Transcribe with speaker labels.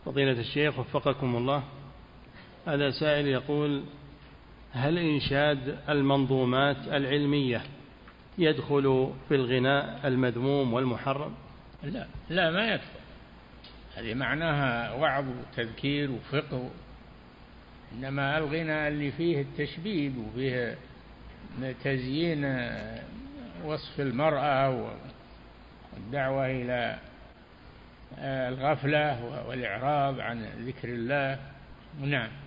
Speaker 1: فضيلة الشيخ وفقكم الله، هذا سائل يقول: هل إنشاد المنظومات العلمية يدخل في الغناء المذموم والمحرم؟
Speaker 2: لا ما يدخل، هذه معناها وعظ وتذكير وفقه، إنما الغناء اللي فيه التشبيب وفيه تزيين وصف المرأة والدعوة إلى الغفلة والإعراض عن ذكر الله. نعم.